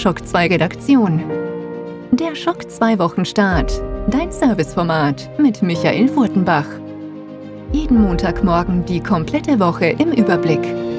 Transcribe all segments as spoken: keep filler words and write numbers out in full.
Shock zwei Redaktion. Der Shock zwei Wochenstart. Dein Serviceformat mit Michael Furtenbach. Jeden Montagmorgen die komplette Woche im Überblick.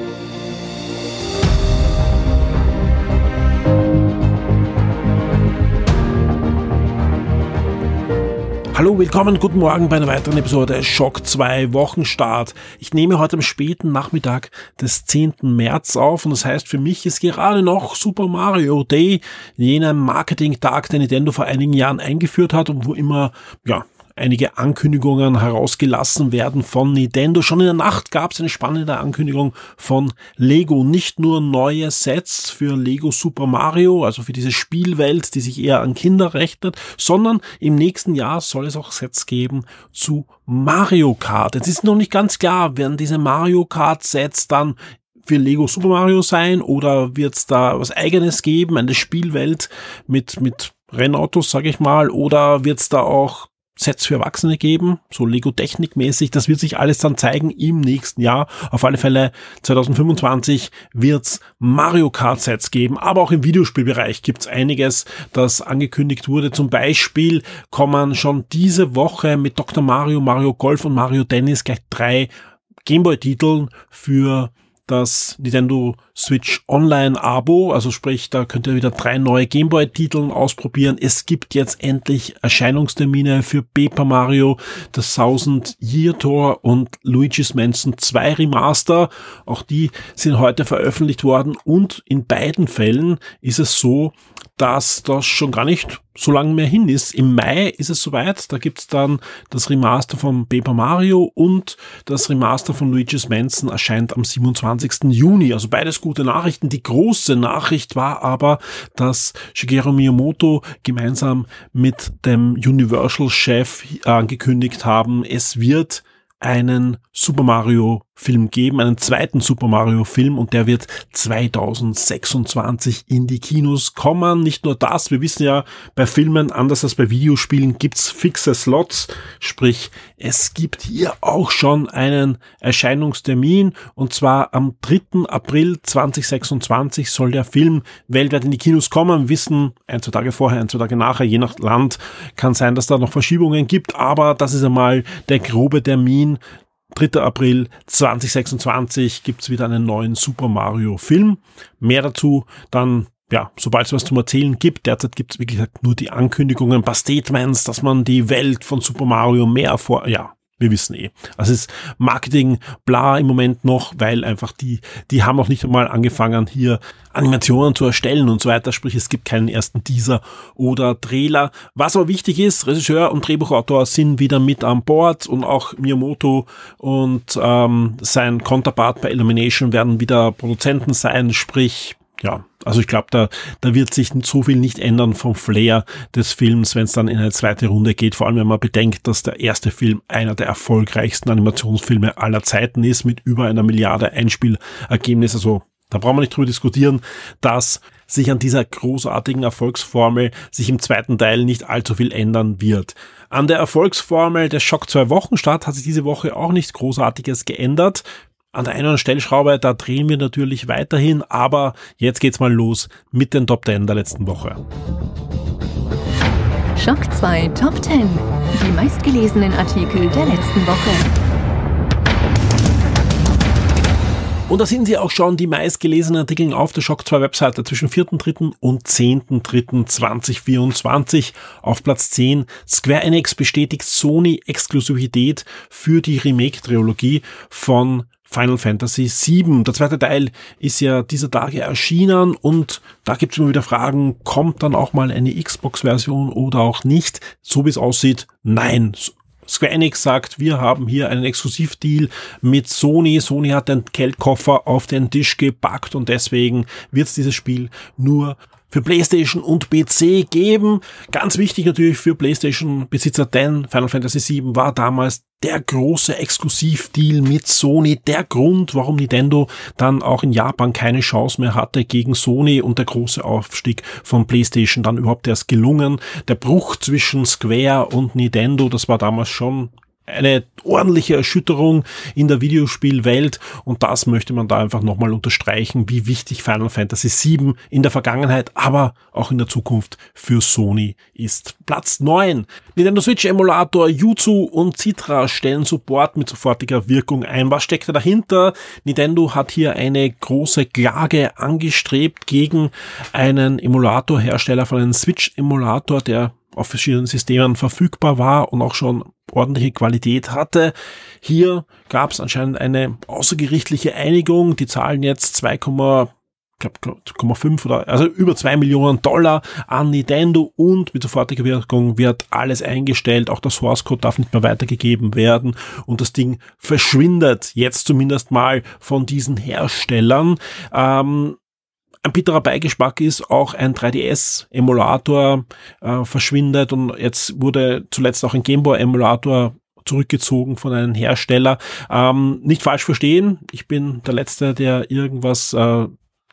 Hallo, willkommen, guten Morgen bei einer weiteren Episode Shock zwei Wochenstart. Ich nehme heute am späten Nachmittag des zehnten März auf und das heißt, für mich ist gerade noch Super Mario Day, jener Marketing-Tag, den Nintendo vor einigen Jahren eingeführt hat und wo immer, ja, einige Ankündigungen herausgelassen werden von Nintendo. Schon in der Nacht gab es eine spannende Ankündigung von Lego. Nicht nur neue Sets für Lego Super Mario, also für diese Spielwelt, die sich eher an Kinder rechnet, sondern im nächsten Jahr soll es auch Sets geben zu Mario Kart. Jetzt ist noch nicht ganz klar, werden diese Mario Kart Sets dann für Lego Super Mario sein oder wird es da was Eigenes geben, eine Spielwelt mit, mit Rennautos, sage ich mal, oder wird es da auch Sets für Erwachsene geben, so Lego-Technik-mäßig, das wird sich alles dann zeigen im nächsten Jahr. Auf alle Fälle zwanzig fünfundzwanzig wird's Mario Kart-Sets geben, aber auch im Videospielbereich gibt's einiges, das angekündigt wurde. Zum Beispiel kommen schon diese Woche mit Doktor Mario, Mario Golf und Mario Tennis gleich drei Gameboy-Titeln für das Nintendo Switch Online-Abo, also sprich, da könnt ihr wieder drei neue Gameboy-Titeln ausprobieren. Es gibt jetzt endlich Erscheinungstermine für Paper Mario, das Thousand Year Tour und Luigi's Mansion zwei Remaster. Auch die sind heute veröffentlicht worden und in beiden Fällen ist es so, dass das schon gar nicht so lange mehr hin ist. Im Mai ist es soweit, da gibt's dann das Remaster von Paper Mario und das Remaster von Luigi's Mansion erscheint am siebenundzwanzigsten Juni. Also beides gute Nachrichten. Die große Nachricht war aber, dass Shigeru Miyamoto gemeinsam mit dem Universal-Chef angekündigt haben, es wird einen Super Mario Film geben, einen zweiten Super Mario Film und der wird zwanzig sechsundzwanzig in die Kinos kommen. Nicht nur das, wir wissen ja, bei Filmen, anders als bei Videospielen, gibt's fixe Slots, sprich, es gibt hier auch schon einen Erscheinungstermin und zwar am dritten April zweitausendsechsundzwanzig soll der Film weltweit in die Kinos kommen. Wir wissen, ein, zwei Tage vorher, ein, zwei Tage nachher, je nach Land, kann sein, dass da noch Verschiebungen gibt, aber das ist einmal der grobe Termin. dritter April zweitausendsechsundzwanzig gibt's wieder einen neuen Super Mario Film. Mehr dazu dann, ja, sobald es was zum Erzählen gibt. Derzeit gibt's wie gesagt nur die Ankündigungen, ein paar Statements, dass man die Welt von Super Mario mehr vor, ja, wir wissen eh. Also es ist Marketing, bla im Moment noch, weil einfach die, die haben noch nicht einmal angefangen, hier Animationen zu erstellen und so weiter. Sprich, es gibt keinen ersten Teaser oder Trailer. Was aber wichtig ist, Regisseur und Drehbuchautor sind wieder mit an Bord und auch Miyamoto und ähm, sein Counterpart bei Illumination werden wieder Produzenten sein. Sprich, ja, also ich glaube, da da wird sich so viel nicht ändern vom Flair des Films, wenn es dann in eine zweite Runde geht. Vor allem, wenn man bedenkt, dass der erste Film einer der erfolgreichsten Animationsfilme aller Zeiten ist, mit über einer Milliarde Einspielergebnis. Also da brauchen wir nicht drüber diskutieren, dass sich an dieser großartigen Erfolgsformel sich im zweiten Teil nicht allzu viel ändern wird. An der Erfolgsformel des Shock zwei Wochenstart hat sich diese Woche auch nichts Großartiges geändert. An der einen oder anderen Stellschraube, da drehen wir natürlich weiterhin, aber jetzt geht's mal los mit den Top zehn der letzten Woche. Shock zwei Top zehn. Die meistgelesenen Artikel der letzten Woche. Und da sind sie auch schon, die meistgelesenen Artikel auf der Shock zwei Webseite zwischen vierten dritten und zehnten dritten zweitausendvierundzwanzig. Auf Platz zehn, Square Enix bestätigt Sony-Exklusivität für die Remake-Trilogie von Final Fantasy sieben. Der zweite Teil ist ja dieser Tage erschienen und da gibt es immer wieder Fragen, kommt dann auch mal eine Xbox-Version oder auch nicht? So wie es aussieht, nein. Square Enix sagt, wir haben hier einen Exklusivdeal mit Sony. Sony hat den Geldkoffer auf den Tisch gepackt und deswegen wird es dieses Spiel nur für PlayStation und P C geben. Ganz wichtig natürlich für PlayStation-Besitzer, denn Final Fantasy sieben war damals der große Exklusivdeal mit Sony, der Grund, warum Nintendo dann auch in Japan keine Chance mehr hatte gegen Sony und der große Aufstieg von PlayStation dann überhaupt erst gelungen. Der Bruch zwischen Square und Nintendo, das war damals schon eine ordentliche Erschütterung in der Videospielwelt und das möchte man da einfach nochmal unterstreichen, wie wichtig Final Fantasy sieben in der Vergangenheit, aber auch in der Zukunft für Sony ist. Platz neun. Nintendo Switch Emulator Yuzu und Citra stellen Support mit sofortiger Wirkung ein. Was steckt da dahinter? Nintendo hat hier eine große Klage angestrebt gegen einen Emulatorhersteller von einem Switch-Emulator, der auf verschiedenen Systemen verfügbar war und auch schon ordentliche Qualität hatte. Hier gab es anscheinend eine außergerichtliche Einigung. Die zahlen jetzt zwei Komma fünf oder also über zwei Millionen Dollar an Nintendo und mit sofortiger Wirkung wird alles eingestellt. Auch der Source Code darf nicht mehr weitergegeben werden und das Ding verschwindet jetzt zumindest mal von diesen Herstellern. Ähm, Ein bitterer Beigeschmack ist auch ein drei D S-Emulator äh, verschwindet und jetzt wurde zuletzt auch ein Game Boy-Emulator zurückgezogen von einem Hersteller. Ähm, nicht falsch verstehen, ich bin der Letzte, der irgendwas äh,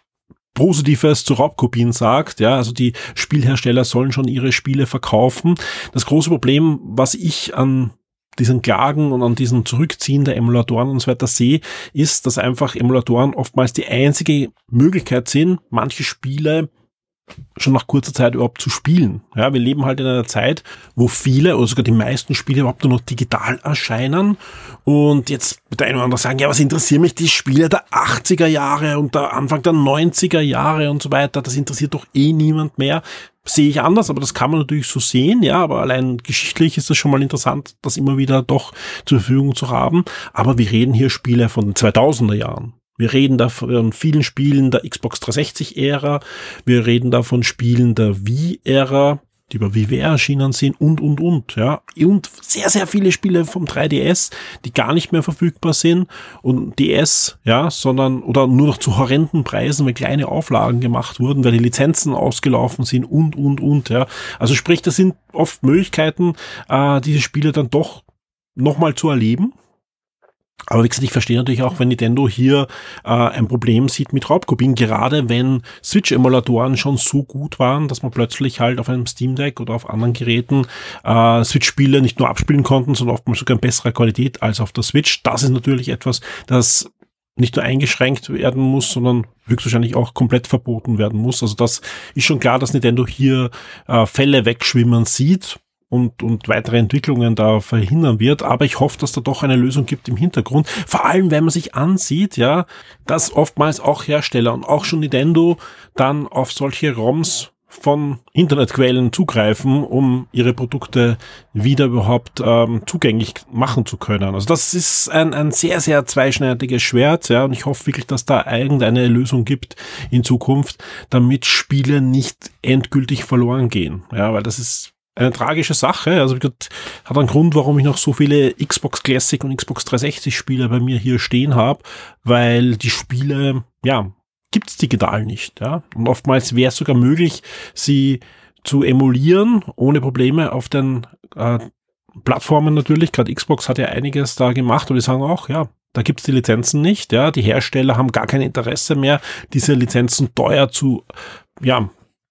Positives zu Raubkopien sagt. Ja, also die Spielhersteller sollen schon ihre Spiele verkaufen. Das große Problem, was ich an diesen Klagen und an diesen Zurückziehen der Emulatoren und so weiter sehe, ist, dass einfach Emulatoren oftmals die einzige Möglichkeit sind, manche Spiele schon nach kurzer Zeit überhaupt zu spielen. Ja, wir leben halt in einer Zeit, wo viele oder sogar die meisten Spiele überhaupt nur noch digital erscheinen und jetzt wird der eine oder andere sagen, ja, was interessieren mich die Spiele der achtziger Jahre und der Anfang der neunziger Jahre und so weiter, das interessiert doch eh niemand mehr. Sehe ich anders, aber das kann man natürlich so sehen, ja, aber allein geschichtlich ist es schon mal interessant, das immer wieder doch zur Verfügung zu haben, aber wir reden hier Spiele von den zweitausender Jahren. Wir reden da von vielen Spielen der Xbox dreihundertsechzig-Ära, wir reden da von Spielen der Wii-Ära, die über W W R erschienen sind und, und, und, ja. Und sehr, sehr viele Spiele vom drei D S, die gar nicht mehr verfügbar sind und D S, ja, sondern, oder nur noch zu horrenden Preisen, weil kleine Auflagen gemacht wurden, weil die Lizenzen ausgelaufen sind und, und, und, ja. Also sprich, das sind oft Möglichkeiten, äh, diese Spiele dann doch nochmal zu erleben. Aber wie gesagt, ich verstehe natürlich auch, wenn Nintendo hier äh, ein Problem sieht mit Raubkopien, gerade wenn Switch-Emulatoren schon so gut waren, dass man plötzlich halt auf einem Steam Deck oder auf anderen Geräten äh, Switch-Spiele nicht nur abspielen konnten, sondern oftmals sogar in besserer Qualität als auf der Switch. Das ist natürlich etwas, das nicht nur eingeschränkt werden muss, sondern höchstwahrscheinlich auch komplett verboten werden muss. Also das ist schon klar, dass Nintendo hier äh, Fälle wegschwimmen sieht und und weitere Entwicklungen da verhindern wird, aber ich hoffe, dass da doch eine Lösung gibt im Hintergrund, vor allem wenn man sich ansieht, ja, dass oftmals auch Hersteller und auch schon Nintendo dann auf solche ROMs von Internetquellen zugreifen, um ihre Produkte wieder überhaupt ähm, zugänglich machen zu können. Also das ist ein ein sehr, sehr zweischneidiges Schwert, ja, und ich hoffe wirklich, dass da irgendeine Lösung gibt in Zukunft, damit Spiele nicht endgültig verloren gehen, ja, weil das ist eine tragische Sache, also das hat einen Grund, warum ich noch so viele Xbox Classic und Xbox dreihundertsechzig Spiele bei mir hier stehen habe, weil die Spiele, ja, gibt's digital nicht, ja, und oftmals wäre es sogar möglich, sie zu emulieren, ohne Probleme auf den äh, Plattformen natürlich, gerade Xbox hat ja einiges da gemacht und die sagen auch, ja, da gibt's die Lizenzen nicht, ja, die Hersteller haben gar kein Interesse mehr, diese Lizenzen teuer zu, ja,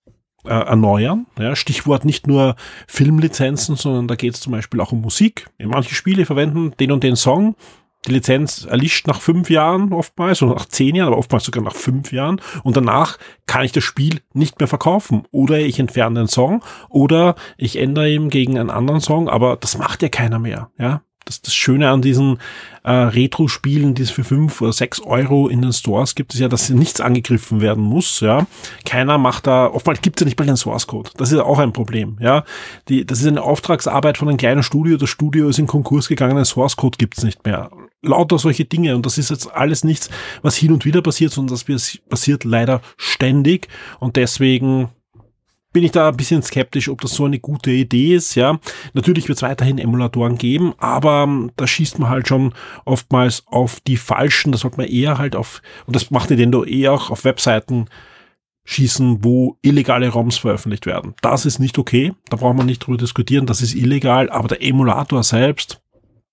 erneuern. Ja, Stichwort nicht nur Filmlizenzen, sondern da geht es zum Beispiel auch um Musik. Manche Spiele verwenden den und den Song. Die Lizenz erlischt nach fünf Jahren oftmals oder nach zehn Jahren, aber oftmals sogar nach fünf Jahren. Und danach kann ich das Spiel nicht mehr verkaufen. Oder ich entferne den Song oder ich ändere ihn gegen einen anderen Song, aber das macht ja keiner mehr. Ja, das, das Schöne an diesen äh, Retro-Spielen, die es für fünf oder sechs Euro in den Stores gibt, ist ja, dass nichts angegriffen werden muss. Ja, keiner macht da, oftmals gibt es ja nicht mal den Source-Code. Das ist ja auch ein Problem. Ja, die, das ist eine Auftragsarbeit von einem kleinen Studio. Das Studio ist in Konkurs gegangen, den Source-Code gibt es nicht mehr. Lauter solche Dinge. Und das ist jetzt alles nichts, was hin und wieder passiert, sondern das passiert leider ständig. Und deswegen bin ich da ein bisschen skeptisch, ob das so eine gute Idee ist, ja. Natürlich wird es weiterhin Emulatoren geben, aber ähm, da schießt man halt schon oftmals auf die falschen, da sollte man eher halt auf, und das macht Nintendo eher auch auf Webseiten schießen, wo illegale ROMs veröffentlicht werden. Das ist nicht okay, da braucht man nicht drüber diskutieren, das ist illegal, aber der Emulator selbst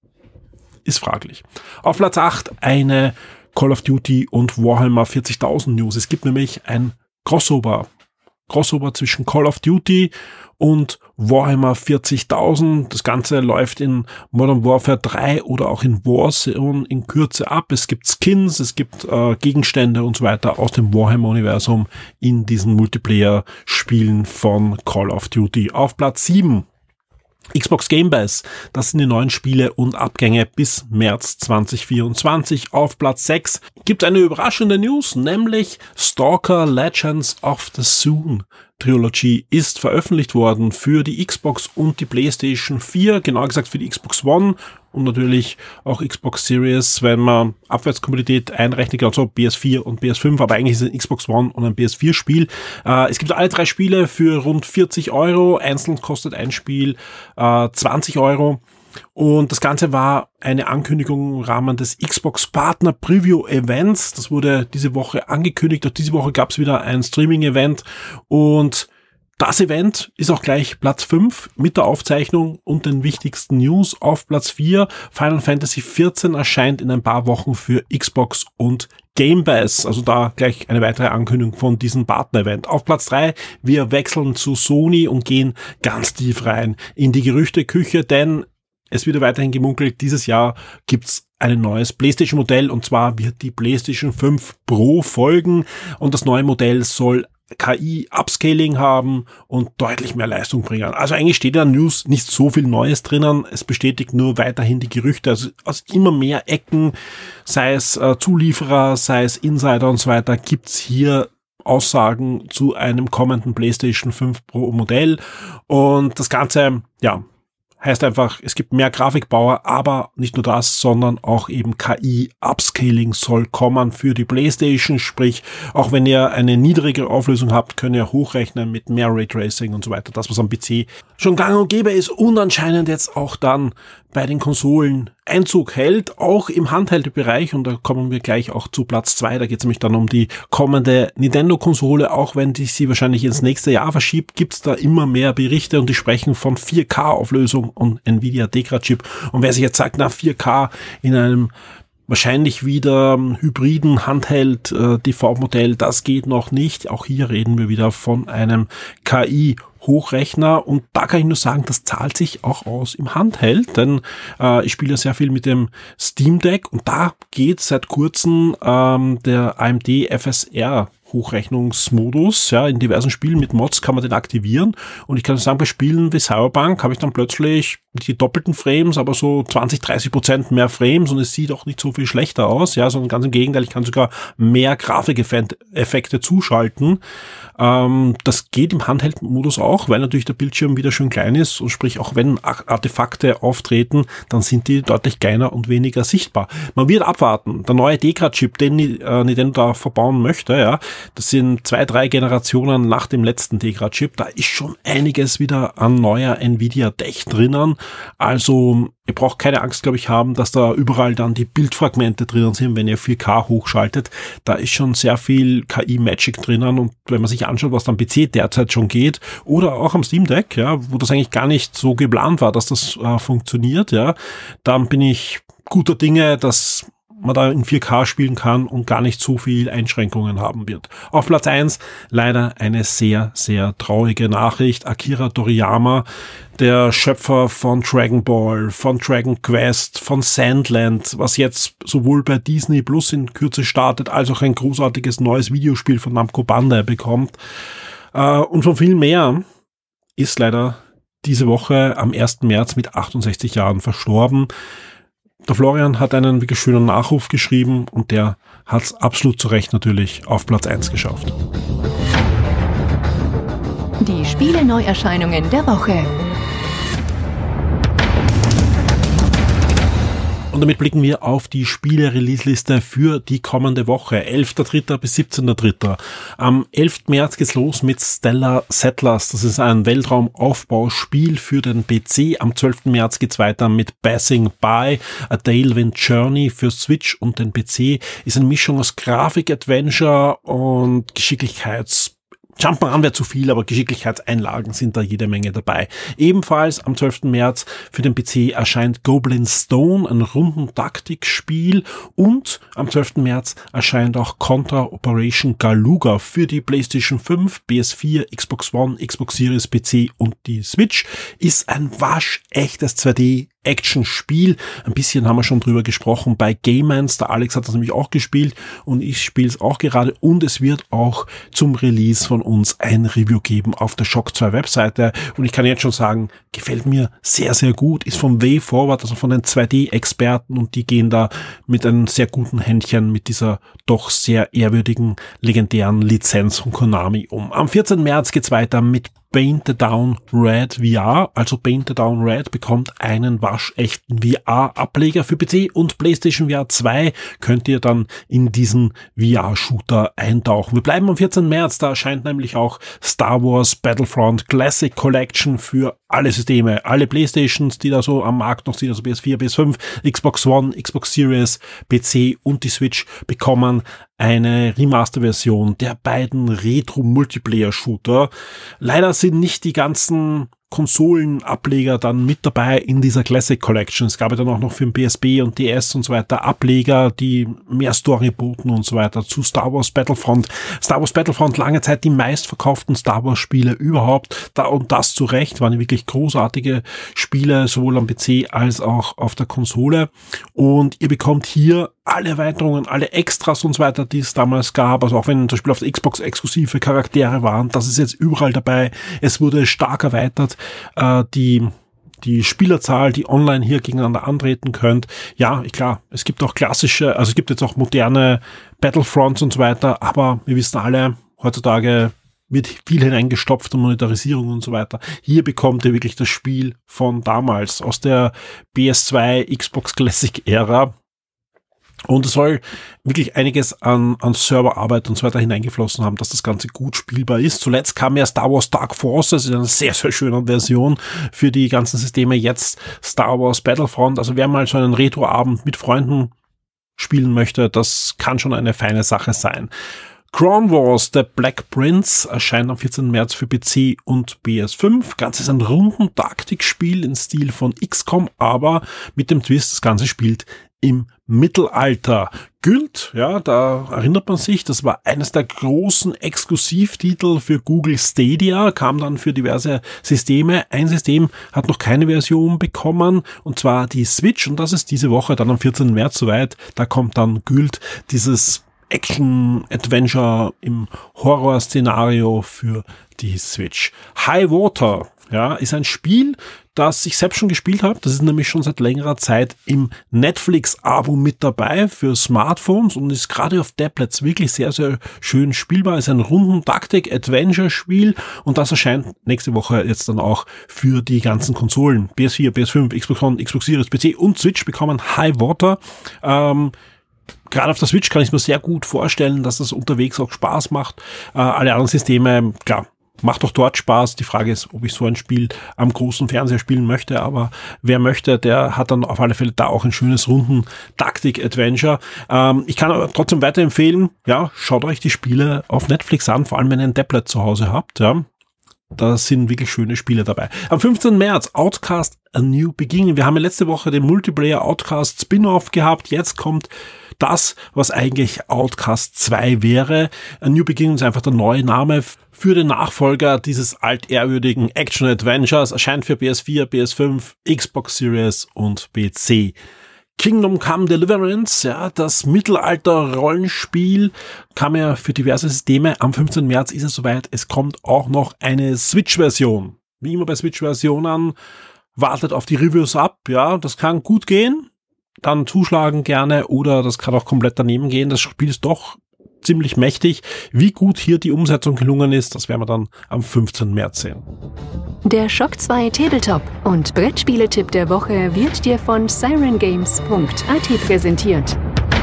ist fraglich. Auf Platz acht eine Call of Duty und Warhammer vierzigtausend News. Es gibt nämlich ein Crossover Crossover zwischen Call of Duty und Warhammer vierzigtausend. Das Ganze läuft in Modern Warfare drei oder auch in Warzone in Kürze ab. Es gibt Skins, es gibt äh, Gegenstände und so weiter aus dem Warhammer-Universum in diesen Multiplayer-Spielen von Call of Duty. Auf Platz sieben. Xbox Game Pass, das sind die neuen Spiele und Abgänge bis März zwanzig vierundzwanzig. Auf Platz sechs gibt eine überraschende News, nämlich Stalker Legends of the Soon Trilogy ist veröffentlicht worden für die Xbox und die PlayStation vier, genauer gesagt für die Xbox One und natürlich auch Xbox Series, wenn man Abwärtskompatibilität einrechnet, also P S vier und P S fünf, aber eigentlich ist es ein Xbox One und ein P S vier Spiel. Äh, es gibt alle drei Spiele für rund vierzig Euro, einzeln kostet ein Spiel äh, zwanzig Euro. Und das Ganze war eine Ankündigung im Rahmen des Xbox Partner Preview Events. Das wurde diese Woche angekündigt. Und diese Woche gab es wieder ein Streaming-Event. Und das Event ist auch gleich Platz fünf mit der Aufzeichnung und den wichtigsten News. Auf Platz vier, Final Fantasy vierzehn erscheint in ein paar Wochen für Xbox und Game Pass. Also da gleich eine weitere Ankündigung von diesem Partner-Event. Auf Platz drei, wir wechseln zu Sony und gehen ganz tief rein in die Gerüchteküche, denn es wird weiterhin gemunkelt, dieses Jahr gibt's ein neues PlayStation-Modell und zwar wird die PlayStation fünf Pro folgen und das neue Modell soll K I-Upscaling haben und deutlich mehr Leistung bringen. Also eigentlich steht in der News nicht so viel Neues drinnen, es bestätigt nur weiterhin die Gerüchte, also aus immer mehr Ecken, sei es äh, Zulieferer, sei es Insider und so weiter, gibt's hier Aussagen zu einem kommenden PlayStation fünf Pro Modell und das Ganze, ja, heißt einfach, es gibt mehr Grafikpower, aber nicht nur das, sondern auch eben K I-Upscaling soll kommen für die PlayStation, sprich, auch wenn ihr eine niedrigere Auflösung habt, könnt ihr hochrechnen mit mehr Raytracing und so weiter, das was am P C schon gang und gäbe ist und anscheinend jetzt auch dann bei den Konsolen Einzug hält, auch im Handheld-Bereich und da kommen wir gleich auch zu Platz zwei, da geht es nämlich dann um die kommende Nintendo-Konsole, auch wenn die sie wahrscheinlich ins nächste Jahr verschiebt, gibt's da immer mehr Berichte und die sprechen von vier K-Auflösung und Nvidia Tegra-Chip und wer sich jetzt sagt, na vier K in einem wahrscheinlich wieder hybriden Handheld-T V-Modell, das geht noch nicht. Auch hier reden wir wieder von einem K I-Hochrechner und da kann ich nur sagen, das zahlt sich auch aus im Handheld, denn äh, ich spiele sehr viel mit dem Steam Deck und da geht seit kurzem ähm, der A M D F S R Hochrechnungsmodus, ja, in diversen Spielen mit Mods kann man den aktivieren und ich kann sagen, bei Spielen wie Cyberpunk habe ich dann plötzlich die doppelten Frames, aber so zwanzig, dreißig Prozent mehr Frames und es sieht auch nicht so viel schlechter aus, ja, sondern ganz im Gegenteil, ich kann sogar mehr Grafikeffekte zuschalten. Ähm, das geht im Handheld-Modus auch, weil natürlich der Bildschirm wieder schön klein ist und sprich, auch wenn Artefakte auftreten, dann sind die deutlich kleiner und weniger sichtbar. Man wird abwarten. Der neue Tegra-Chip, den äh, Nintendo da verbauen möchte, ja, das sind zwei, drei Generationen nach dem letzten Tegra-Chip. Da ist schon einiges wieder an neuer Nvidia-Tech drinnen. Also ihr braucht keine Angst, glaube ich, haben, dass da überall dann die Bildfragmente drinnen sind, wenn ihr vier K hochschaltet. Da ist schon sehr viel K I-Magic drinnen und wenn man sich anschaut, was am P C derzeit schon geht oder auch am Steam Deck, ja, wo das eigentlich gar nicht so geplant war, dass das äh, funktioniert, ja, dann bin ich guter Dinge, dass man da in vier K spielen kann und gar nicht so viel Einschränkungen haben wird. Auf Platz eins leider eine sehr, sehr traurige Nachricht. Akira Toriyama, der Schöpfer von Dragon Ball, von Dragon Quest, von Sandland, was jetzt sowohl bei Disney Plus in Kürze startet, als auch ein großartiges neues Videospiel von Namco Bandai bekommt. Äh, und von viel mehr ist leider diese Woche am ersten März mit achtundsechzig Jahren verstorben. Der Florian hat einen wirklich schönen Nachruf geschrieben und der hat es absolut zu Recht natürlich auf Platz eins geschafft. Die Spiele-Neuerscheinungen der Woche. Und damit blicken wir auf die Spiele-Release-Liste für die kommende Woche, elfter dritter bis siebzehnter dritter Am elften März geht's los mit Stellar Settlers. Das ist ein Weltraumaufbauspiel für den P C. Am zwölften März geht's weiter mit Passing By, A Tailwind Journey für Switch und den P C. Ist eine Mischung aus Grafik-Adventure und Geschicklichkeits Jump'n'Run wäre zu viel, aber Geschicklichkeitseinlagen sind da jede Menge dabei. Ebenfalls am zwölften März für den P C erscheint Goblin Stone, ein Rundentaktikspiel, und am zwölften März erscheint auch Contra Operation Galuga für die PlayStation fünf, P S vier, Xbox One, Xbox Series, P C und die Switch. Ist ein waschechtes zwei D Action-Spiel. Ein bisschen haben wir schon drüber gesprochen bei Gamans. Der Alex hat das nämlich auch gespielt und ich spiele es auch gerade, und es wird auch zum Release von uns ein Review geben auf der Shock zwei Webseite, und ich kann jetzt schon sagen, gefällt mir sehr, sehr gut, ist vom Way Forward, also von den zwei D Experten, und die gehen da mit einem sehr guten Händchen mit dieser doch sehr ehrwürdigen, legendären Lizenz von Konami um. Am vierzehnten März geht's weiter mit Paint Down Red V R, also Paint Down Red bekommt einen waschechten V R-Ableger für P C und PlayStation V R zwei, könnt ihr dann in diesen V R-Shooter eintauchen. Wir bleiben am vierzehnten März, da erscheint nämlich auch Star Wars Battlefront Classic Collection für alle Systeme, alle Playstations, die da so am Markt noch sind, also P S vier, P S fünf, Xbox One, Xbox Series, P C und die Switch bekommen eine Remaster-Version der beiden Retro-Multiplayer-Shooter. Leider sind nicht die ganzen Konsolenableger dann mit dabei in dieser Classic Collection. Es gab ja dann auch noch für den P S P und D S und so weiter Ableger, die mehr Story boten und so weiter zu Star Wars Battlefront. Star Wars Battlefront lange Zeit die meistverkauften Star Wars Spiele überhaupt. Da und das zu Recht, waren wirklich großartige Spiele, sowohl am P C als auch auf der Konsole. Und ihr bekommt hier alle Erweiterungen, alle Extras und so weiter, die es damals gab. Also auch wenn zum Beispiel auf der Xbox exklusive Charaktere waren, das ist jetzt überall dabei. Es wurde stark erweitert. Äh, die die Spielerzahl, die online hier gegeneinander antreten könnt. Ja, klar, es gibt auch klassische, also es gibt jetzt auch moderne Battlefronts und so weiter, aber wir wissen alle, heutzutage wird viel hineingestopft und Monetarisierung und so weiter. Hier bekommt ihr wirklich das Spiel von damals, aus der P S zwei Xbox Classic Ära. Und es soll wirklich einiges an, an Serverarbeit und so weiter hineingeflossen haben, dass das Ganze gut spielbar ist. Zuletzt kam ja Star Wars Dark Forces in einer sehr, sehr schönen Version für die ganzen Systeme. Jetzt Star Wars Battlefront. Also wer mal so einen Retro-Abend mit Freunden spielen möchte, das kann schon eine feine Sache sein. Crown Wars, The Black Prince, erscheint am vierzehnten März für P C und P S fünf. Ganze ist ein Rundentaktikspiel im Stil von X COM, aber mit dem Twist, das Ganze spielt im Mittelalter. Gylt, ja, da erinnert man sich, das war eines der großen Exklusivtitel für Google Stadia, kam dann für diverse Systeme. Ein System hat noch keine Version bekommen, und zwar die Switch, und das ist diese Woche dann am vierzehnten März soweit. Da kommt dann Gylt, dieses Action-Adventure im Horror-Szenario für die Switch. High Water, ja, ist ein Spiel, das ich selbst schon gespielt habe. Das ist nämlich schon seit längerer Zeit im Netflix-Abo mit dabei für Smartphones und ist gerade auf Tablets wirklich sehr, sehr schön spielbar. Ist ein Runden-Taktik-Adventure-Spiel und das erscheint nächste Woche jetzt dann auch für die ganzen Konsolen. P S vier, P S fünf, Xbox One, Xbox Series, P C und Switch bekommen High Water. Ähm, Gerade auf der Switch kann ich mir sehr gut vorstellen, dass das unterwegs auch Spaß macht. Äh, alle anderen Systeme, klar, macht doch dort Spaß. Die Frage ist, ob ich so ein Spiel am großen Fernseher spielen möchte, aber wer möchte, der hat dann auf alle Fälle da auch ein schönes Runden-Taktik-Adventure. Ähm, ich kann aber trotzdem weiterempfehlen, ja, schaut euch die Spiele auf Netflix an, vor allem wenn ihr ein Tablet zu Hause habt, ja. Da sind wirklich schöne Spiele dabei. Am fünfzehnten März, Outcast A New Beginning. Wir haben ja letzte Woche den Multiplayer Outcast Spin-Off gehabt. Jetzt kommt das, was eigentlich Outcast zwei wäre. A New Beginning ist einfach der neue Name für den Nachfolger dieses altehrwürdigen Action-Adventures. Erscheint für P S vier, P S fünf, Xbox Series und P C. Kingdom Come Deliverance, ja, das Mittelalter-Rollenspiel, kam ja für diverse Systeme. Am fünfzehnten März ist es soweit. Es kommt auch noch eine Switch-Version. Wie immer bei Switch-Versionen, wartet auf die Reviews ab, ja, das kann gut gehen. Dann zuschlagen gerne oder das kann auch komplett daneben gehen. Das Spiel ist doch ziemlich mächtig. Wie gut hier die Umsetzung gelungen ist, das werden wir dann am fünfzehnten März sehen. Der Shock zwei Tabletop und Brettspieletipp der Woche wird dir von siren games punkt a t präsentiert.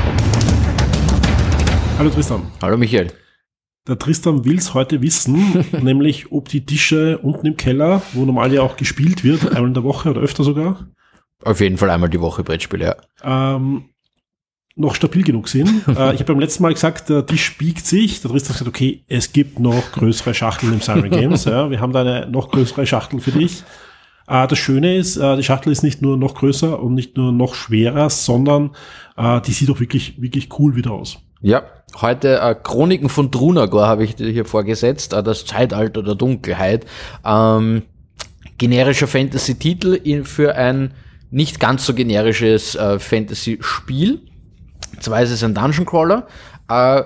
Hallo Tristan. Hallo Michael. Der Tristan will es heute wissen, nämlich ob die Tische unten im Keller, wo normal ja auch gespielt wird, einmal in der Woche oder öfter sogar. Auf jeden Fall einmal die Woche Brettspiele, ja. Ähm, noch stabil genug sind. äh, ich habe beim letzten Mal gesagt, der Tisch biegt sich. Der Tristan hat gesagt, okay, es gibt noch größere Schachteln im Siren Games. Ja, wir haben da eine noch größere Schachtel für dich. Äh, das Schöne ist, äh, die Schachtel ist nicht nur noch größer und nicht nur noch schwerer, sondern äh, die sieht auch wirklich, wirklich cool wieder aus. Ja, heute äh, Chroniken von Drunagor habe ich dir hier vorgesetzt, äh, das Zeitalter der Dunkelheit. Ähm, generischer Fantasy-Titel für ein nicht ganz so generisches äh, Fantasy-Spiel. Zwar ist es ein Dungeon Crawler. Äh,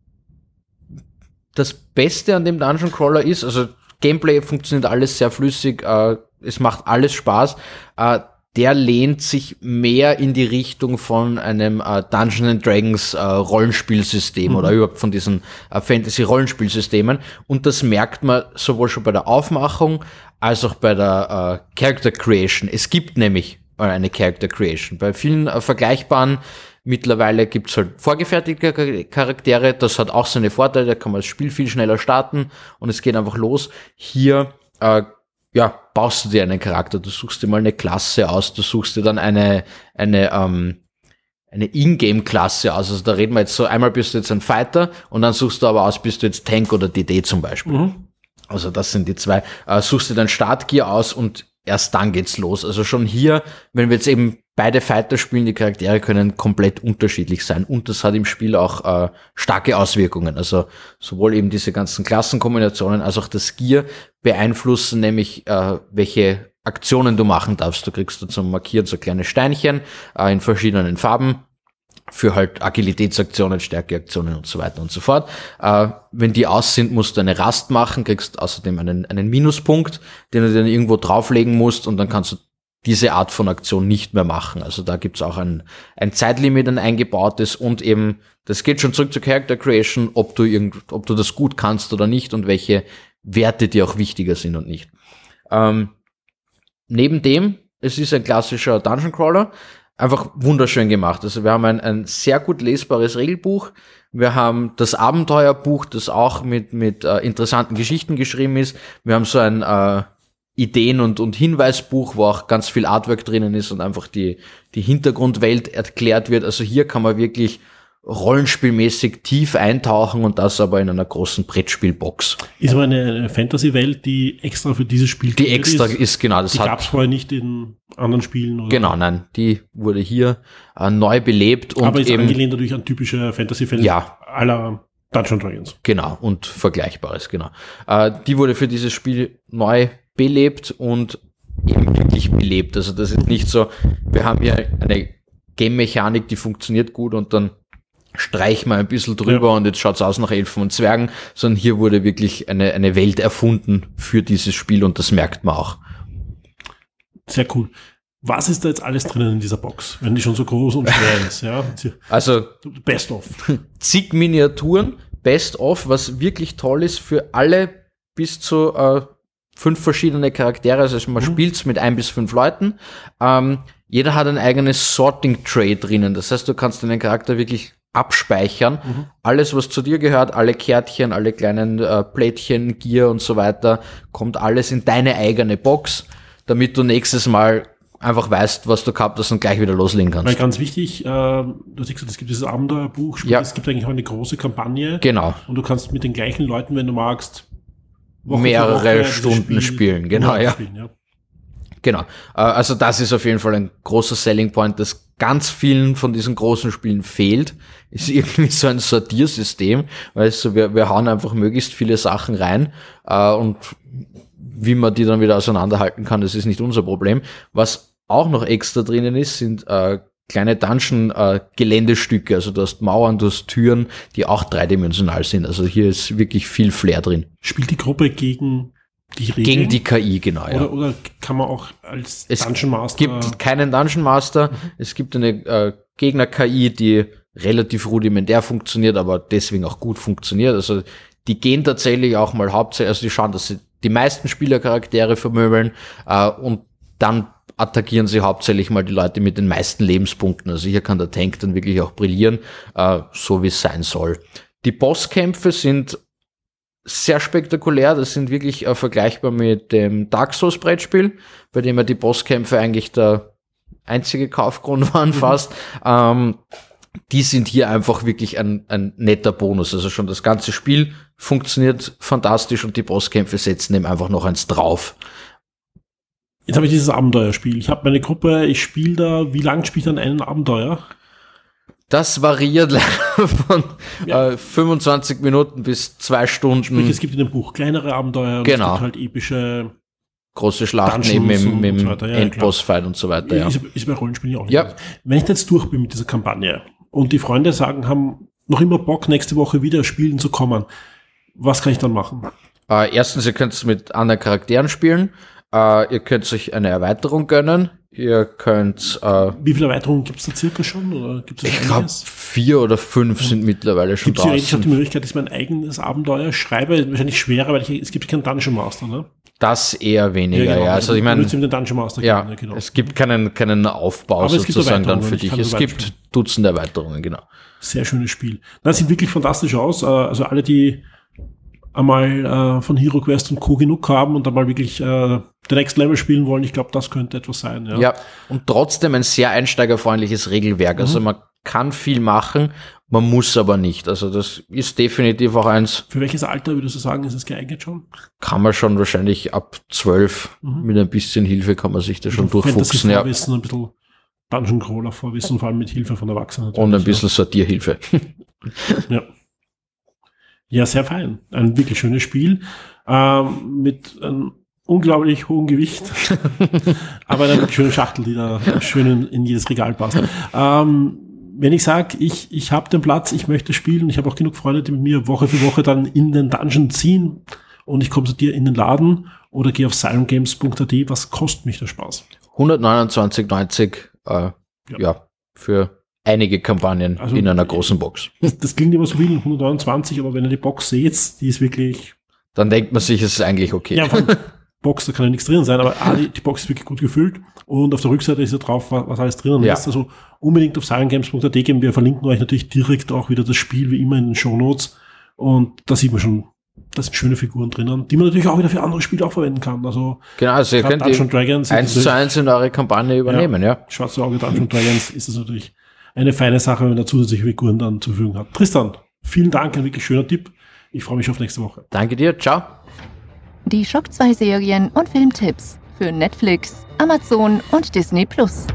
das Beste an dem Dungeon Crawler ist, also Gameplay funktioniert alles sehr flüssig, äh, es macht alles Spaß. Äh, der lehnt sich mehr in die Richtung von einem äh, Dungeons and Dragons äh, Rollenspielsystem mhm. oder überhaupt von diesen äh, Fantasy-Rollenspielsystemen. Und das merkt man sowohl schon bei der Aufmachung als auch bei der äh, Character Creation. Es gibt nämlich eine Character Creation. Bei vielen äh, vergleichbaren mittlerweile gibt's halt vorgefertigte Charaktere, das hat auch seine Vorteile, da kann man das Spiel viel schneller starten und es geht einfach los. Hier äh, ja, baust du dir einen Charakter, du suchst dir mal eine Klasse aus, du suchst dir dann eine eine ähm, eine Ingame-Klasse aus. Also da reden wir jetzt so, einmal bist du jetzt ein Fighter und dann suchst du aber aus, bist du jetzt Tank oder D D zum Beispiel. Mhm. Also das sind die zwei. Äh, suchst dir dein Startgear aus und erst dann geht's los. Also schon hier, wenn wir jetzt eben beide Fighter spielen, die Charaktere können komplett unterschiedlich sein. Und das hat im Spiel auch äh, starke Auswirkungen. Also sowohl eben diese ganzen Klassenkombinationen als auch das Gear beeinflussen nämlich, äh, welche Aktionen du machen darfst. Du kriegst da zum Markieren so kleine Steinchen äh, in verschiedenen Farben für halt Agilitätsaktionen, Stärkeaktionen und so weiter und so fort. Äh, wenn die aus sind, musst du eine Rast machen, kriegst außerdem einen, einen Minuspunkt, den du dann irgendwo drauflegen musst und dann kannst du diese Art von Aktion nicht mehr machen. Also da gibt's auch ein, ein Zeitlimit, ein eingebautes und eben, das geht schon zurück zur Character Creation, ob du irgend, ob du das gut kannst oder nicht und welche Werte dir auch wichtiger sind und nicht. Ähm, neben dem, es ist ein klassischer Dungeon Crawler, einfach wunderschön gemacht. Also wir haben ein, ein sehr gut lesbares Regelbuch. Wir haben das Abenteuerbuch, das auch mit mit äh, interessanten Geschichten geschrieben ist. Wir haben so ein äh, Ideen- und, und Hinweisbuch, wo auch ganz viel Artwork drinnen ist und einfach die die Hintergrundwelt erklärt wird. Also hier kann man wirklich rollenspielmäßig tief eintauchen und das aber in einer großen Brettspielbox. Ist aber eine Fantasy-Welt, die extra für dieses Spiel Die extra ist, ist genau. Das die gab es vorher nicht in anderen Spielen? Oder? Genau, nein. Die wurde hier äh, neu belebt. Und aber ist eben angelehnt natürlich an typische Fantasy-Fälle ja. aller Dungeons Dragons. Genau, und Vergleichbares, genau. Äh, die wurde für dieses Spiel neu belebt und eben wirklich belebt. Also das ist nicht so, wir haben hier eine Game-Mechanik, die funktioniert gut und dann streichen wir ein bisschen drüber ja. und jetzt schaut's aus nach Elfen und Zwergen, sondern hier wurde wirklich eine, eine Welt erfunden für dieses Spiel und das merkt man auch. Sehr cool. Was ist da jetzt alles drinnen in dieser Box, wenn die schon so groß und schwer ist? Ja? Also Best of. Zig Miniaturen, Best of, was wirklich toll ist für alle bis zu äh, fünf verschiedene Charaktere, also man mhm. spielt's mit ein bis fünf Leuten. Ähm, jeder hat ein eigenes Sorting Tray drinnen, das heißt, du kannst deinen Charakter wirklich abspeichern. Mhm. Alles, was zu dir gehört, alle Kärtchen, alle kleinen äh, Plättchen, Gear und so weiter, kommt alles in deine eigene Box, damit du nächstes Mal einfach weißt, was du gehabt hast und gleich wieder loslegen kannst. Weil ganz wichtig, äh, du hast gesagt, es gibt dieses Abenteuerbuch, ja. Es gibt eigentlich auch eine große Kampagne. Genau. Und du kannst mit den gleichen Leuten, wenn du magst, Woche mehrere Woche Stunden Spiel, spielen. Genau, ja. Spielen, ja. Genau. Also das ist auf jeden Fall ein großer Selling Point, das ganz vielen von diesen großen Spielen fehlt. Ist irgendwie so ein Sortiersystem, weißt du, wir, wir hauen einfach möglichst viele Sachen rein äh, und wie man die dann wieder auseinanderhalten kann, das ist nicht unser Problem. Was auch noch extra drinnen ist, sind äh, kleine Dungeon-Geländestücke. Äh, also du hast Mauern, du hast Türen, die auch dreidimensional sind. Also hier ist wirklich viel Flair drin. Spielt die Gruppe gegen die Regeln? Gegen die K I, genau, ja. Oder, oder kann man auch als es Dungeon Master... Es gibt keinen Dungeon Master. Mhm. Es gibt eine äh, Gegner-K I, die relativ rudimentär funktioniert, aber deswegen auch gut funktioniert. Also die gehen tatsächlich auch mal hauptsächlich, also die schauen, dass sie die meisten Spielercharaktere vermöbeln äh, und dann attackieren sie hauptsächlich mal die Leute mit den meisten Lebenspunkten. Also hier kann der Tank dann wirklich auch brillieren, äh, so wie es sein soll. Die Bosskämpfe sind sehr spektakulär. Das sind wirklich äh, vergleichbar mit dem Dark Souls Brettspiel, bei dem ja die Bosskämpfe eigentlich der einzige Kaufgrund waren fast. Mhm. Ähm, die sind hier einfach wirklich ein, ein netter Bonus. Also schon das ganze Spiel funktioniert fantastisch und die Bosskämpfe setzen eben einfach noch eins drauf. Jetzt habe ich dieses Abenteuerspiel. Ich habe meine Gruppe, ich spiele da, wie lange spiele ich dann einen Abenteuer? Das variiert leider von Ja. äh, fünfundzwanzig Minuten bis zwei Stunden. Sprich, es gibt in dem Buch kleinere Abenteuer und Genau. es gibt halt epische, Große Schlachten Dungeons eben und mit dem so weiter. Ja, Endboss-Fight und so weiter. Ja. ist, ist bei Rollenspielen auch nicht. Ja. Wenn ich jetzt durch bin mit dieser Kampagne und die Freunde sagen, haben noch immer Bock, nächste Woche wieder spielen zu kommen, was kann ich dann machen? Äh, erstens, ihr könnt es mit anderen Charakteren spielen. Äh, ihr könnt euch eine Erweiterung gönnen. Ihr könnt, äh, Wie viele Erweiterungen gibt es da circa schon? Oder gibt's da ich schon glaube, einiges? vier oder fünf sind mittlerweile schon Gibt es theoretisch auch die draußen. Möglichkeit, dass ich mein eigenes Abenteuer schreibe? Wahrscheinlich schwerer, weil ich, es gibt keinen Dungeon Master, ne? Das eher weniger, ja. genau. Also ich Du meine, nutzt eben den Dungeon Master ja, gerne, genau. es gibt keinen, keinen Aufbau Aber es gibt sozusagen dann für Erweiterungen, ich dich. kann Es so gibt weiterspielen. Dutzende Erweiterungen, genau. Sehr schönes Spiel. Das sieht wirklich fantastisch aus. Äh, Also alle, die einmal äh, von Hero Quest und Co. genug haben und einmal wirklich äh, den Next Level spielen wollen, ich glaube, das könnte etwas sein. Ja. Ja, und trotzdem ein sehr einsteigerfreundliches Regelwerk. Also man kann viel machen, man muss aber nicht. Also das ist definitiv auch eins, Für welches Alter würdest du sagen, ist es geeignet schon? kann man schon wahrscheinlich ab zwölf mit ein bisschen Hilfe kann man sich da schon durchfuchsen. Ja. Fantasy-Vorwissen, ein bisschen Dungeon Crawler Vorwissen, vor allem mit Hilfe von Erwachsenen. Und ein natürlich, bisschen Sortierhilfe. Ja. Ja, sehr fein. Ein wirklich schönes Spiel. Ähm, mit einem unglaublich hohen Gewicht. Aber eine wirklich schöne Schachtel, die da schön in, in jedes Regal passt. Ähm, wenn ich sage, ich, ich habe den Platz, ich möchte spielen, ich habe auch genug Freunde, die mit mir Woche für Woche dann in den Dungeon ziehen und ich komme zu dir in den Laden oder gehe auf siren games punkt a t, was kostet mich der Spaß? hundertneunundzwanzig neunzig, äh, ja. Ja. für einige Kampagnen Also, in einer großen Box. Das, das klingt immer so viel, hundertneunundzwanzig, aber wenn ihr die Box seht, die ist wirklich, Dann denkt man sich, es ist eigentlich okay. ja, von Box, da kann ja nichts drin sein, aber ah, die, die Box ist wirklich gut gefüllt und auf der Rückseite ist ja drauf, was, was alles drinnen Ja. ist. Also unbedingt auf siren games punkt a t gehen. Wir verlinken euch natürlich direkt auch wieder das Spiel, wie immer in den Shownotes. Und da sieht man schon, da sind schöne Figuren drinnen, die man natürlich auch wieder für andere Spiele auch verwenden kann. Also Genau, also ihr gerade könnt Dungeon die Dragons, eins zu eins in eure Kampagne übernehmen, ja. Schwarze Auge Dungeon Dragons ist das natürlich eine feine Sache, wenn man da zusätzliche Figuren dann zur Verfügung hat. Tristan, vielen Dank, ein wirklich schöner Tipp. Ich freue mich auf nächste Woche. Danke dir, ciao. Die Schock zwei Serien und Filmtipps für Netflix, Amazon und Disney Plus.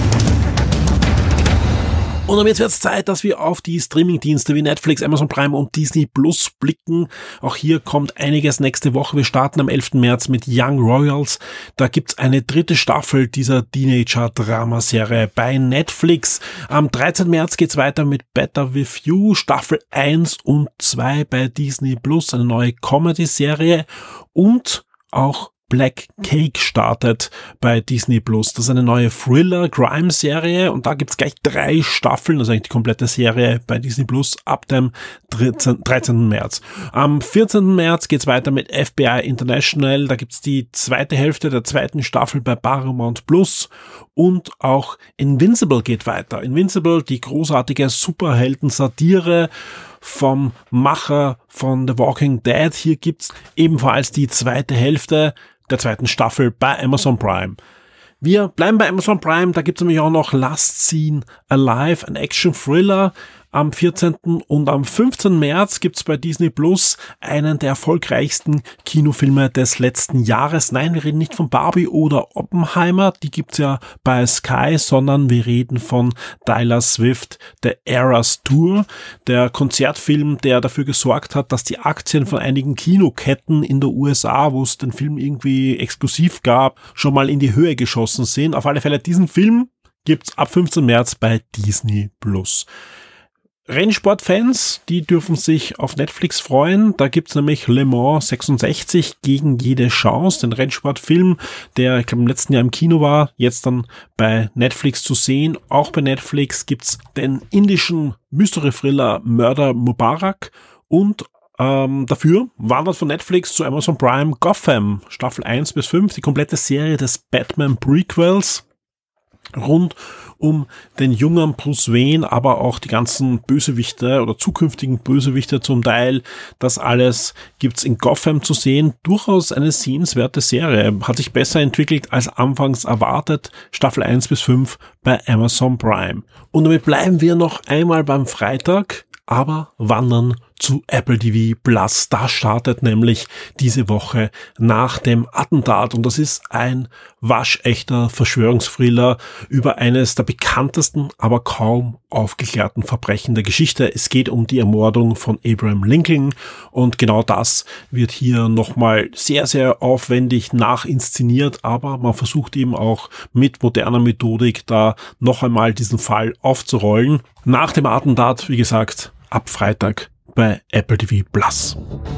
Und jetzt wird es Zeit, dass wir auf die Streamingdienste wie Netflix, Amazon Prime und Disney Plus blicken. Auch hier kommt einiges nächste Woche. Wir starten am elften März mit Young Royals. Da gibt's eine dritte Staffel dieser Teenager-Dramaserie bei Netflix. Am dreizehnten März geht's weiter mit Better With You, Staffel eins und zwei bei Disney Plus, eine neue Comedy-Serie. Und auch Black Cake startet bei Disney Plus. Das ist eine neue Thriller-Crime-Serie und da gibt's gleich drei Staffeln, also eigentlich die komplette Serie bei Disney Plus ab dem dreizehnten März. Am vierzehnten März geht's weiter mit F B I International. Da gibt's die zweite Hälfte der zweiten Staffel bei Paramount Plus und auch Invincible geht weiter. Invincible, die großartige Superhelden-Satire vom Macher von The Walking Dead. Hier gibt's ebenfalls die zweite Hälfte der zweiten Staffel bei Amazon Prime. Wir bleiben bei Amazon Prime, da gibt's nämlich auch noch Last Scene Alive, ein Action-Thriller am vierzehnten und am fünfzehnten März gibt's bei Disney Plus einen der erfolgreichsten Kinofilme des letzten Jahres. Nein, wir reden nicht von Barbie oder Oppenheimer, die gibt's ja bei Sky, sondern wir reden von Taylor Swift, The Eras Tour, der Konzertfilm, der dafür gesorgt hat, dass die Aktien von einigen Kinoketten in der U S A, wo es den Film irgendwie exklusiv gab, schon mal in die Höhe geschossen sind. Auf alle Fälle, diesen Film gibt's ab fünfzehnten März bei Disney Plus. Rennsportfans, die dürfen sich auf Netflix freuen. Da gibt's nämlich Le Mans sechsundsechzig gegen jede Chance, den Rennsportfilm, der ich glaube im letzten Jahr im Kino war, jetzt dann bei Netflix zu sehen. Auch bei Netflix gibt's den indischen Mystery-Thriller Murder Mubarak und ähm, dafür wandert von Netflix zu Amazon Prime Gotham, Staffel eins bis fünf, die komplette Serie des Batman Prequels. rund um den jungen Bruce Wayne, aber auch die ganzen Bösewichte oder zukünftigen Bösewichte zum Teil. Das alles gibt's in Gotham zu sehen. Durchaus eine sehenswerte Serie. Hat sich besser entwickelt als anfangs erwartet. Staffel eins bis fünf bei Amazon Prime. Und damit bleiben wir noch einmal beim Freitag, aber wandern zu Apple T V Plus. Da startet nämlich diese Woche nach dem Attentat und das ist ein waschechter Verschwörungsthriller über eines der bekanntesten, aber kaum aufgeklärten Verbrechen der Geschichte. Es geht um die Ermordung von Abraham Lincoln und genau das wird hier nochmal sehr, sehr aufwendig nachinszeniert, aber man versucht eben auch mit moderner Methodik da noch einmal diesen Fall aufzurollen. Nach dem Attentat, wie gesagt, ab Freitag bei Apple T V Plus.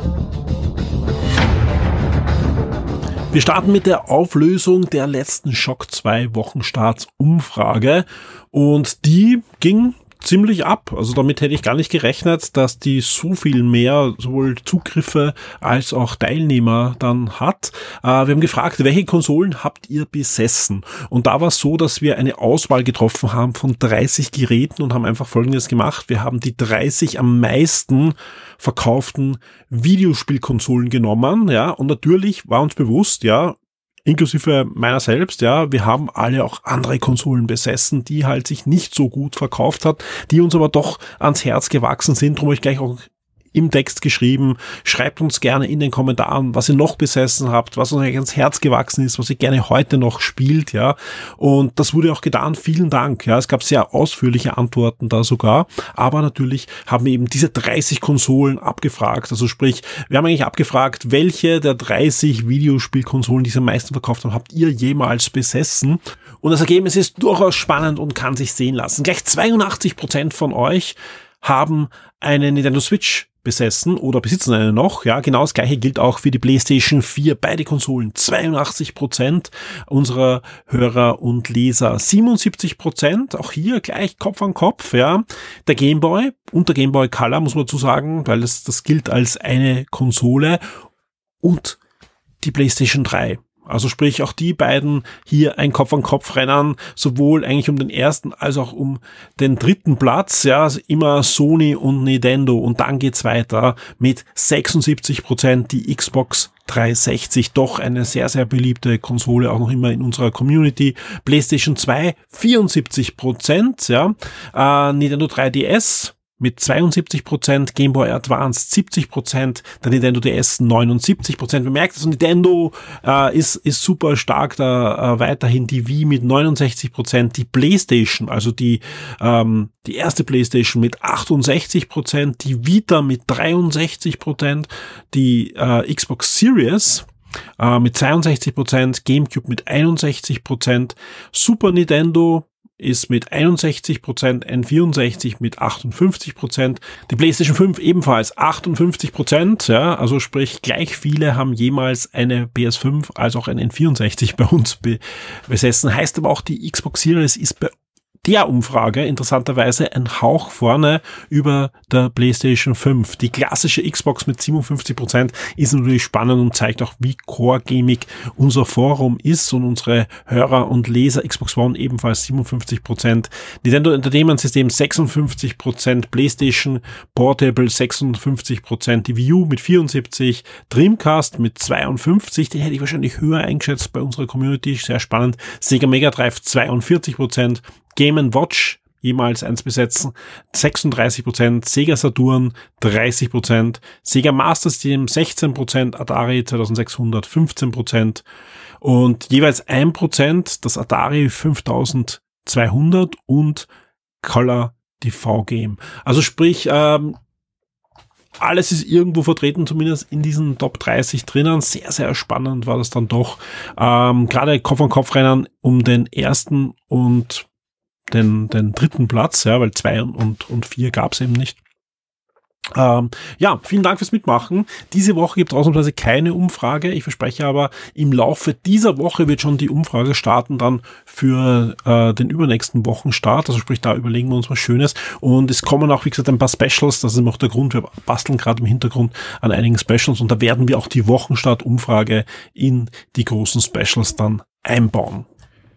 Wir starten mit der Auflösung der letzten Schock zwei Wochenstarts-Umfrage und die ging ziemlich ab. Also damit hätte ich gar nicht gerechnet, dass die so viel mehr sowohl Zugriffe als auch Teilnehmer dann hat. Äh, wir haben gefragt, welche Konsolen habt ihr besessen? Und da war es so, dass wir eine Auswahl getroffen haben von dreißig Geräten und haben einfach Folgendes gemacht. Wir haben die dreißig am meisten verkauften Videospielkonsolen genommen, ja, und natürlich war uns bewusst, ja, inklusive meiner selbst, ja, wir haben alle auch andere Konsolen besessen, die halt sich nicht so gut verkauft hat, die uns aber doch ans Herz gewachsen sind. Darum habe ich gleich auch im Text geschrieben. Schreibt uns gerne in den Kommentaren, was ihr noch besessen habt, was euch ans Herz gewachsen ist, was ihr gerne heute noch spielt, ja. Und das wurde auch getan. Vielen Dank, ja. Es gab sehr ausführliche Antworten da sogar. Aber natürlich haben wir eben diese dreißig Konsolen abgefragt. Also sprich, wir haben eigentlich abgefragt, welche der dreißig Videospielkonsolen, die sie am meisten verkauft haben, habt ihr jemals besessen? Und das Ergebnis ist durchaus spannend und kann sich sehen lassen. Gleich zweiundachtzig Prozent von euch haben eine Nintendo Switch besessen oder besitzen eine noch. Ja, genau das gleiche gilt auch für die PlayStation vier. Beide Konsolen. zweiundachtzig Prozent unserer Hörer und Leser. siebenundsiebzig Prozent. Auch hier gleich Kopf an Kopf. Ja, der Game Boy und der Game Boy Color, muss man dazu sagen, weil das, das gilt als eine Konsole. Und die PlayStation drei. Also sprich, auch die beiden hier ein Kopf-an-Kopf-Rennen, sowohl eigentlich um den ersten als auch um den dritten Platz, ja, also immer Sony und Nintendo und dann geht's weiter mit sechsundsiebzig Prozent die Xbox dreihundertsechzig, doch eine sehr, sehr beliebte Konsole, auch noch immer in unserer Community. PlayStation zwei, vierundsiebzig Prozent, ja, äh, Nintendo drei D S mit zweiundsiebzig Prozent, Game Boy Advance siebzig Prozent, der Nintendo D S neunundsiebzig Prozent. Man merkt, also Nintendo äh, ist ist super stark da, äh, weiterhin die Wii mit neunundsechzig Prozent, die PlayStation, also die ähm, die erste PlayStation mit achtundsechzig Prozent, die Vita mit dreiundsechzig Prozent, die äh, Xbox Series äh, mit zweiundsechzig Prozent, GameCube mit einundsechzig Prozent, Super Nintendo ist mit einundsechzig Prozent, N vierundsechzig mit achtundfünfzig Prozent, die PlayStation fünf ebenfalls achtundfünfzig Prozent, ja, also sprich gleich viele haben jemals eine P S fünf als auch ein N vierundsechzig bei uns be- besessen, heißt aber auch die Xbox Series ist bei der Umfrage interessanterweise ein Hauch vorne über der PlayStation fünf. Die klassische Xbox mit siebenundfünfzig Prozent ist natürlich spannend und zeigt auch, wie core-gamig unser Forum ist und unsere Hörer und Leser. Xbox One ebenfalls siebenundfünfzig Prozent, Nintendo Entertainment System sechsundfünfzig Prozent, PlayStation Portable sechsundfünfzig Prozent, die Wii U mit vierundsiebzig, Dreamcast mit zweiundfünfzig, den hätte ich wahrscheinlich höher eingeschätzt bei unserer Community, sehr spannend, Sega Mega Drive zweiundvierzig Prozent, Game and Watch jemals eins besetzen, sechsunddreißig Prozent, Sega Saturn dreißig Prozent, Sega Master System sechzehn Prozent, Atari zweitausendsechshundert fünfzehn Prozent und jeweils ein Prozent das Atari fünftausendzweihundert und Color T V Game. Also sprich, ähm, alles ist irgendwo vertreten, zumindest in diesen Top dreißig drinnen. Sehr, sehr spannend war das dann doch. Ähm, gerade Kopf-an-Kopf-Rennen um den ersten und den, den dritten Platz, ja, weil zwei und, und vier gab es eben nicht. Ähm, ja, vielen Dank fürs Mitmachen. Diese Woche gibt es ausnahmsweise keine Umfrage. Ich verspreche aber, im Laufe dieser Woche wird schon die Umfrage starten dann für äh, den übernächsten Wochenstart. Also sprich, da überlegen wir uns was Schönes. Und es kommen auch, wie gesagt, ein paar Specials. Das ist immer auch der Grund. Wir basteln gerade im Hintergrund an einigen Specials und da werden wir auch die Wochenstart-Umfrage in die großen Specials dann einbauen.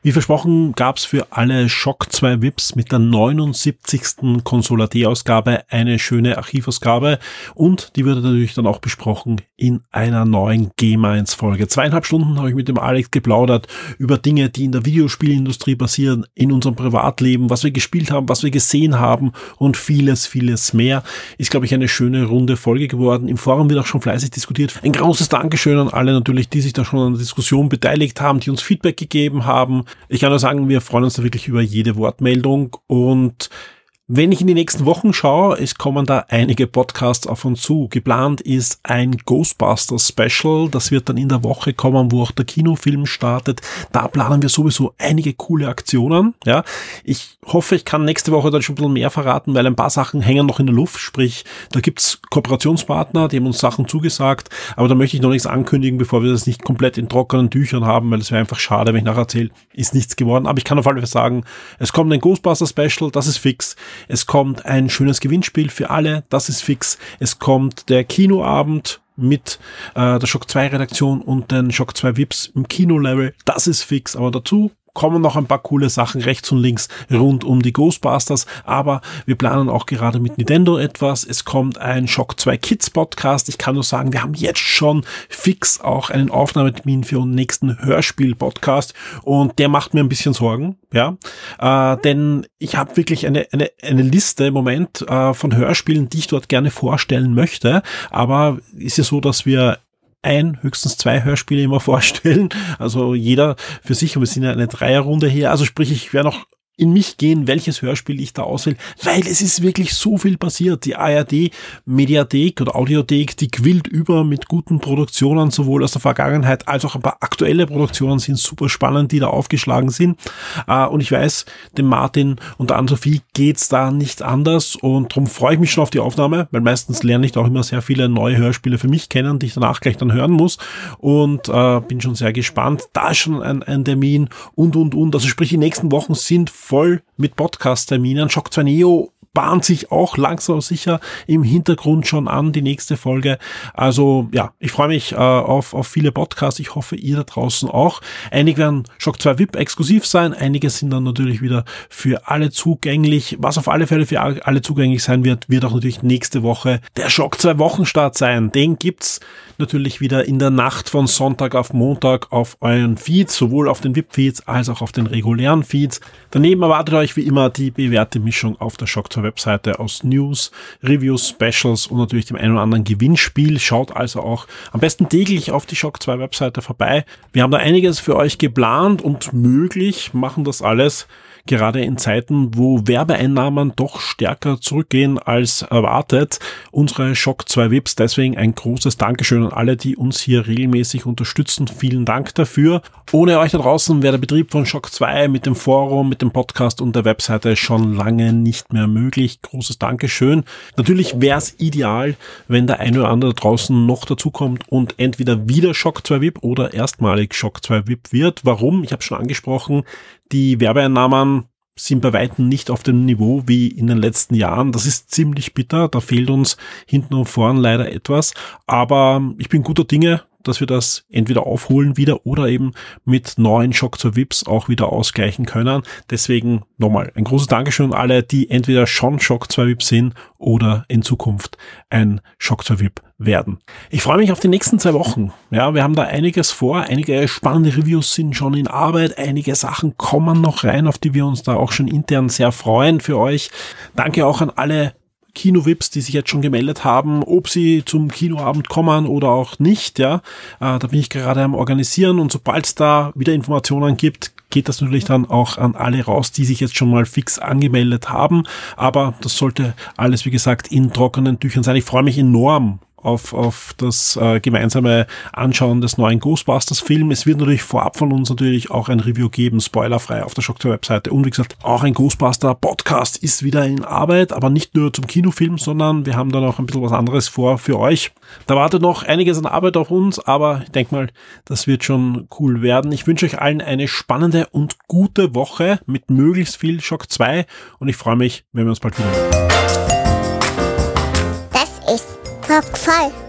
Wie versprochen gab es für alle Shock zwei V I Ps mit der neunundsiebzigsten Consola D-Ausgabe eine schöne Archivausgabe und die wird natürlich dann auch besprochen in einer neuen G-Minds-Folge. Zweieinhalb Stunden habe ich mit dem Alex geplaudert über Dinge, die in der Videospielindustrie passieren, in unserem Privatleben, was wir gespielt haben, was wir gesehen haben und vieles, vieles mehr. Ist, glaube ich, eine schöne, runde Folge geworden. Im Forum wird auch schon fleißig diskutiert. Ein großes Dankeschön an alle natürlich, die sich da schon an der Diskussion beteiligt haben, die uns Feedback gegeben haben. Ich kann nur sagen, wir freuen uns da wirklich über jede Wortmeldung und wenn ich in die nächsten Wochen schaue, es kommen da einige Podcasts auf uns zu. Geplant ist ein Ghostbusters Special, das wird dann in der Woche kommen, wo auch der Kinofilm startet. Da planen wir sowieso einige coole Aktionen. Ja, ich hoffe, ich kann nächste Woche dann schon ein bisschen mehr verraten, weil ein paar Sachen hängen noch in der Luft. Sprich, da gibt's Kooperationspartner, die haben uns Sachen zugesagt, aber da möchte ich noch nichts ankündigen, bevor wir das nicht komplett in trockenen Tüchern haben, weil es wäre einfach schade, wenn ich nachher erzähle, ist nichts geworden. Aber ich kann auf alle Fälle sagen, es kommt ein Ghostbusters Special, das ist fix. Es kommt ein schönes Gewinnspiel für alle, das ist fix. Es kommt der Kinoabend mit äh, der Shock zwei Redaktion und den Shock zwei V I Ps im Kinolevel, das ist fix. Aber dazu kommen noch ein paar coole Sachen rechts und links rund um die Ghostbusters, aber wir planen auch gerade mit Nintendo etwas. Es kommt ein Shock zwei Kids Podcast. Ich kann nur sagen, wir haben jetzt schon fix auch einen Aufnahmetermin für unseren nächsten Hörspiel-Podcast und der macht mir ein bisschen Sorgen, ja, äh, denn ich habe wirklich eine, eine, eine Liste im Moment äh, von Hörspielen, die ich dort gerne vorstellen möchte, aber ist ja so, dass wir ein, höchstens zwei Hörspiele immer vorstellen, also jeder für sich, und wir sind ja eine Dreierrunde hier, also sprich, ich werde noch in mich gehen, welches Hörspiel ich da auswähle, weil es ist wirklich so viel passiert. Die A R D-Mediathek oder Audiothek, die quillt über mit guten Produktionen, sowohl aus der Vergangenheit als auch ein paar aktuelle Produktionen sind super spannend, die da aufgeschlagen sind. Und ich weiß, dem Martin und der Ann-Sophie geht's da nicht anders und darum freue ich mich schon auf die Aufnahme, weil meistens lerne ich da auch immer sehr viele neue Hörspiele für mich kennen, die ich danach gleich dann hören muss und äh, bin schon sehr gespannt. Da ist schon ein, ein Termin und, und, und. Also sprich, die nächsten Wochen sind voll mit Podcast-Terminen. Shock zwei Neo bahnt sich auch langsam aber sicher im Hintergrund schon an, die nächste Folge. Also ja, ich freue mich äh, auf, auf viele Podcasts. Ich hoffe, ihr da draußen auch. Einige werden Shock zwei V I P exklusiv sein. Einige sind dann natürlich wieder für alle zugänglich. Was auf alle Fälle für alle zugänglich sein wird, wird auch natürlich nächste Woche der Shock zwei Wochenstart sein. Den gibt's natürlich wieder in der Nacht von Sonntag auf Montag auf euren Feeds, sowohl auf den V I P-Feeds als auch auf den regulären Feeds. Daneben erwartet euch wie immer die bewährte Mischung auf der Shock zwei Webseite aus News, Reviews, Specials und natürlich dem einen oder anderen Gewinnspiel. Schaut also auch am besten täglich auf die Shock zwei Webseite vorbei. Wir haben da einiges für euch geplant und möglich machen das alles gerade in Zeiten, wo Werbeeinnahmen doch stärker zurückgehen als erwartet. Unsere Shock zwei V I Ps, deswegen ein großes Dankeschön an alle, die uns hier regelmäßig unterstützen. Vielen Dank dafür. Ohne euch da draußen wäre der Betrieb von Shock zwei mit dem Forum, mit dem Podcast und der Webseite schon lange nicht mehr möglich. Großes Dankeschön. Natürlich wäre es ideal, wenn der eine oder andere da draußen noch dazukommt und entweder wieder Shock zwei V I P oder erstmalig Shock zwei V I P wird. Warum? Ich habe schon angesprochen, die Werbeeinnahmen sind bei weitem nicht auf dem Niveau wie in den letzten Jahren. Das ist ziemlich bitter. Da fehlt uns hinten und vorn leider etwas. Aber ich bin guter Dinge, dass wir das entweder aufholen wieder oder eben mit neuen Shock zwei V I Ps auch wieder ausgleichen können. Deswegen nochmal ein großes Dankeschön an alle, die entweder schon Shock zwei V I P sind oder in Zukunft ein Shock zwei V I P werden. Ich freue mich auf die nächsten zwei Wochen. Ja, wir haben da einiges vor. Einige spannende Reviews sind schon in Arbeit. Einige Sachen kommen noch rein, auf die wir uns da auch schon intern sehr freuen für euch. Danke auch an alle Kino-V I Ps, die sich jetzt schon gemeldet haben, ob sie zum Kinoabend kommen oder auch nicht, ja. Äh, da bin ich gerade am Organisieren und sobald es da wieder Informationen gibt, geht das natürlich dann auch an alle raus, die sich jetzt schon mal fix angemeldet haben. Aber das sollte alles, wie gesagt, in trockenen Tüchern sein. Ich freue mich enorm auf, auf das äh, gemeinsame Anschauen des neuen Ghostbusters-Film. Es wird natürlich vorab von uns natürlich auch ein Review geben, spoilerfrei auf der Shock zwei Webseite. Und wie gesagt, auch ein Ghostbuster-Podcast ist wieder in Arbeit, aber nicht nur zum Kinofilm, sondern wir haben da noch ein bisschen was anderes vor für euch. Da wartet noch einiges an Arbeit auf uns, aber ich denke mal, das wird schon cool werden. Ich wünsche euch allen eine spannende und gute Woche mit möglichst viel Shock zwei und ich freue mich, wenn wir uns bald wieder sehen. Das ist Shock zwei.